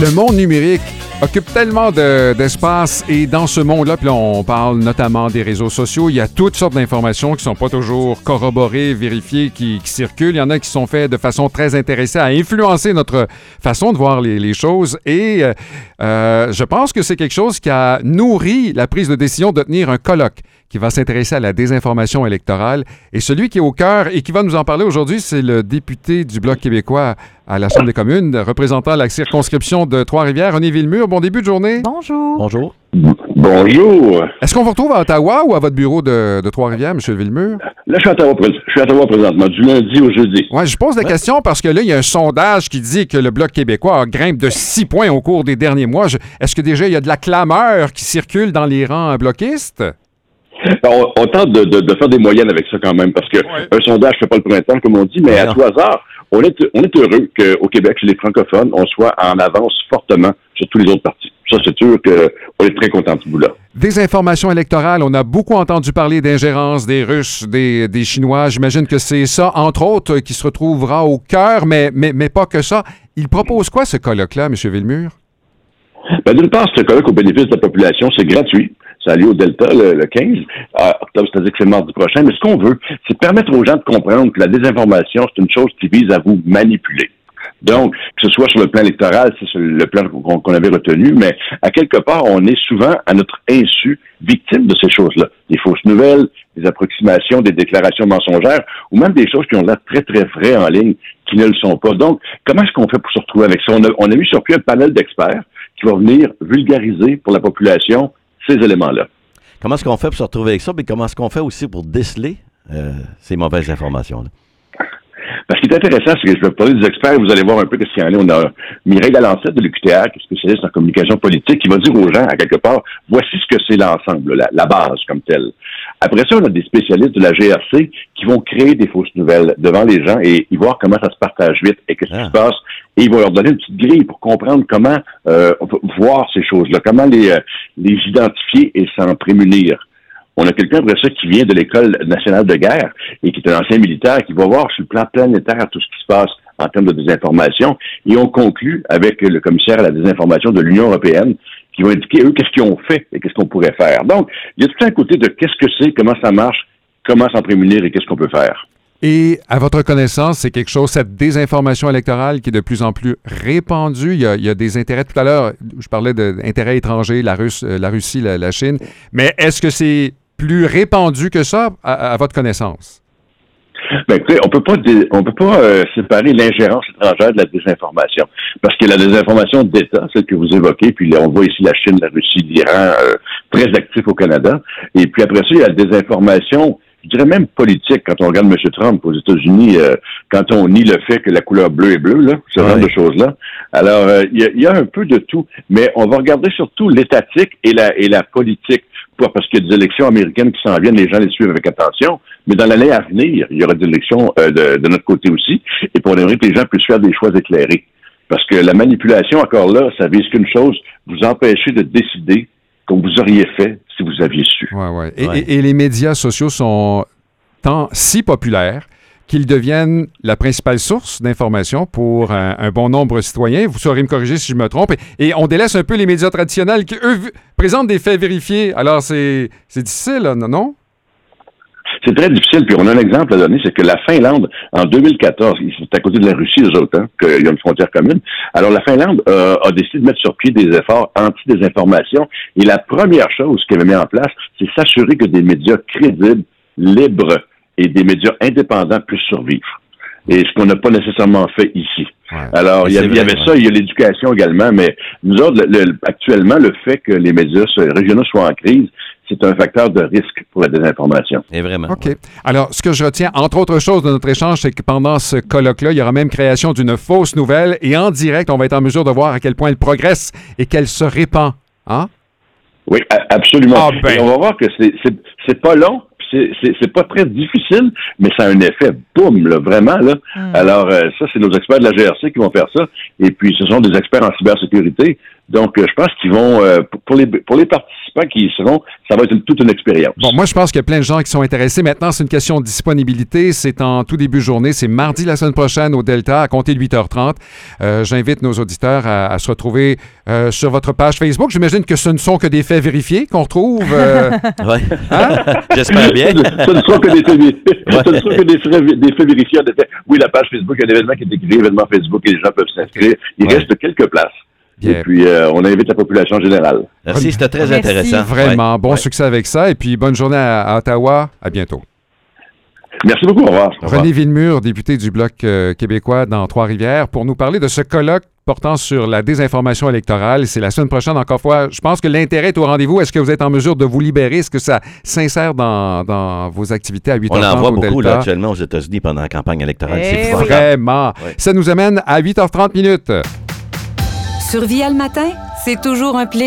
Le monde numérique occupe tellement d'espace et dans ce monde-là, puis là, on parle notamment des réseaux sociaux, il y a toutes sortes d'informations qui sont pas toujours corroborées, vérifiées, qui circulent. Il y en a qui sont faits de façon très intéressée à influencer notre façon de voir les choses et je pense que c'est quelque chose qui a nourri la prise de décision de tenir un colloque qui va s'intéresser à la désinformation électorale. Et celui qui est au cœur et qui va nous en parler aujourd'hui, c'est le député du Bloc québécois à la Chambre des communes, représentant la circonscription de Trois-Rivières, René Villemure. Bon début de journée. Bonjour. Bonjour. Bonjour. Est-ce qu'on vous retrouve à Ottawa ou à votre bureau de Trois-Rivières, M. Villemure? Là, je suis à Ottawa présentement, du lundi au jeudi. Oui, je pose la question parce que là, il y a un sondage qui dit que le Bloc québécois grimpe de 6 points au cours des derniers mois. Est-ce que déjà, il y a de la clameur qui circule dans les rangs bloquistes? On tente de faire des moyennes avec ça quand même, parce que un sondage ne fait pas le printemps, comme on dit, mais à tout hasard, on est heureux qu'au Québec, chez les francophones, on soit en avance fortement sur tous les autres partis. Ça, c'est sûr qu'on est très content de ce bout-là. Désinformation électorale, on a beaucoup entendu parler d'ingérence des Russes, des Chinois. J'imagine que c'est ça, entre autres, qui se retrouvera au cœur, mais pas que ça. Il propose quoi, ce colloque-là, M. Villemure? D'une part, ce colloque au bénéfice de la population, c'est gratuit. Ça a lieu au Delta le 15 octobre, c'est-à-dire que c'est mardi prochain. Mais ce qu'on veut, c'est permettre aux gens de comprendre que la désinformation, c'est une chose qui vise à vous manipuler. Donc, que ce soit sur le plan électoral, c'est le plan qu'on avait retenu, mais à quelque part, on est souvent, à notre insu, victime de ces choses-là. Des fausses nouvelles, des approximations, des déclarations mensongères, ou même des choses qui ont l'air très, très vraies en ligne, qui ne le sont pas. Donc, comment est-ce qu'on fait pour se retrouver avec ça? On a mis sur pied un panel d'experts qui va venir vulgariser pour la population ces éléments-là. Comment est-ce qu'on fait pour se retrouver avec ça, mais comment est-ce qu'on fait aussi pour déceler ces mauvaises informations-là? Parce qu'il est intéressant, c'est que je vais parler des experts, vous allez voir un peu ce qu'il y en a. On a Mireille Lalancette de l'UQTR, qui est spécialiste en communication politique, qui va dire aux gens, à quelque part, voici ce que c'est l'ensemble, la base comme telle. Après ça, on a des spécialistes de la GRC qui vont créer des fausses nouvelles devant les gens et ils voir comment ça se partage vite et qu'est-ce qui se passe. Et ils vont leur donner une petite grille pour comprendre comment on peut voir ces choses-là, comment les identifier et s'en prémunir. On a quelqu'un après ça qui vient de l'École nationale de guerre et qui est un ancien militaire qui va voir sur le plan planétaire tout ce qui se passe en termes de désinformation. Et on conclut avec le commissaire à la désinformation de l'Union européenne qui vont indiquer, eux, qu'est-ce qu'ils ont fait et qu'est-ce qu'on pourrait faire. Donc, il y a tout un côté de qu'est-ce que c'est, comment ça marche, comment s'en prémunir et qu'est-ce qu'on peut faire. Et à votre connaissance, c'est quelque chose, cette désinformation électorale qui est de plus en plus répandue. Il y a des intérêts. Tout à l'heure, je parlais d'intérêts étrangers, la Russie, la Chine. Mais est-ce que c'est plus répandu que ça, à votre connaissance? Ben, écoutez, on peut pas séparer l'ingérence étrangère de la désinformation. Parce que la désinformation d'État, celle que vous évoquez, puis là, on voit ici la Chine, la Russie, l'Iran, très actifs au Canada. Et puis après ça, il y a la désinformation, je dirais même politique, quand on regarde M. Trump aux États-Unis, quand on nie le fait que la couleur bleue est bleue, là, ce genre de choses-là. Alors, il y a un peu de tout, mais on va regarder surtout l'étatique et la politique. Pas parce qu'il y a des élections américaines qui s'en viennent, les gens les suivent avec attention, mais dans l'année à venir, il y aura des élections de notre côté aussi, et pour aimer que les gens puissent faire des choix éclairés. Parce que la manipulation, encore là, ça vise qu'une chose, vous empêcher de décider comme vous auriez fait si vous aviez su. Ouais. Et les médias sociaux sont si populaires qu'ils deviennent la principale source d'information pour un bon nombre de citoyens. Vous saurez me corriger si je me trompe. Et on délaisse un peu les médias traditionnels qui, eux, présentent des faits vérifiés. Alors, c'est difficile, là, non? C'est très difficile. Puis on a un exemple à donner, c'est que la Finlande, en 2014, c'est à côté de la Russie, eux autres, qu'il y a une frontière commune. Alors, la Finlande a décidé de mettre sur pied des efforts anti-désinformation. Et la première chose qu'elle a mis en place, c'est s'assurer que des médias crédibles, libres, et des médias indépendants puissent survivre. Et ce qu'on n'a pas nécessairement fait ici. Ouais. Alors, il y avait ça, il y a l'éducation également, mais nous autres, actuellement, le fait que les médias régionaux soient en crise, c'est un facteur de risque pour la désinformation. Et vraiment. OK. Alors, ce que je retiens, entre autres choses de notre échange, c'est que pendant ce colloque-là, il y aura même création d'une fausse nouvelle et en direct, on va être en mesure de voir à quel point elle progresse et qu'elle se répand. Hein? Oui, absolument. Et on va voir que c'est pas long. C'est pas très difficile, mais ça a un effet boum, là, vraiment, là. Alors, ça, c'est nos experts de la GRC qui vont faire ça. Et puis, ce sont des experts en cybersécurité. Donc, je pense qu'ils vont, pour les participants qui y seront, ça va être toute une expérience. Bon, moi, je pense qu'il y a plein de gens qui sont intéressés. Maintenant, c'est une question de disponibilité. C'est en tout début de journée. C'est mardi la semaine prochaine au Delta, à compter de 8h30. J'invite nos auditeurs à se retrouver sur votre page Facebook. J'imagine que ce ne sont que des faits vérifiés qu'on retrouve. Oui. Hein? J'espère bien. Ce ne sont que des faits vérifiés. Oui, la page Facebook, il y a un événement qui est écrit, événement Facebook, et les gens peuvent s'inscrire. Il reste quelques places. Bien. Et puis, on invite la population générale. Merci, c'était très Merci. intéressant. Vraiment. Bon succès avec ça. Et puis, bonne journée à Ottawa. À bientôt. Merci beaucoup. Au revoir. René Villemur, député du Bloc québécois dans Trois-Rivières, pour nous parler de ce colloque portant sur la désinformation électorale. C'est la semaine prochaine, encore une fois. Je pense que l'intérêt est au rendez-vous. Est-ce que vous êtes en mesure de vous libérer? Est-ce que ça s'insère dans vos activités à 8h30 On en voit au beaucoup Delta? là, actuellement aux États-Unis pendant la campagne électorale. Eh C'est oui. formidable. Vraiment. Ouais. Ça nous amène à 8h30 minutes. Sur Via le matin, c'est toujours un plaisir.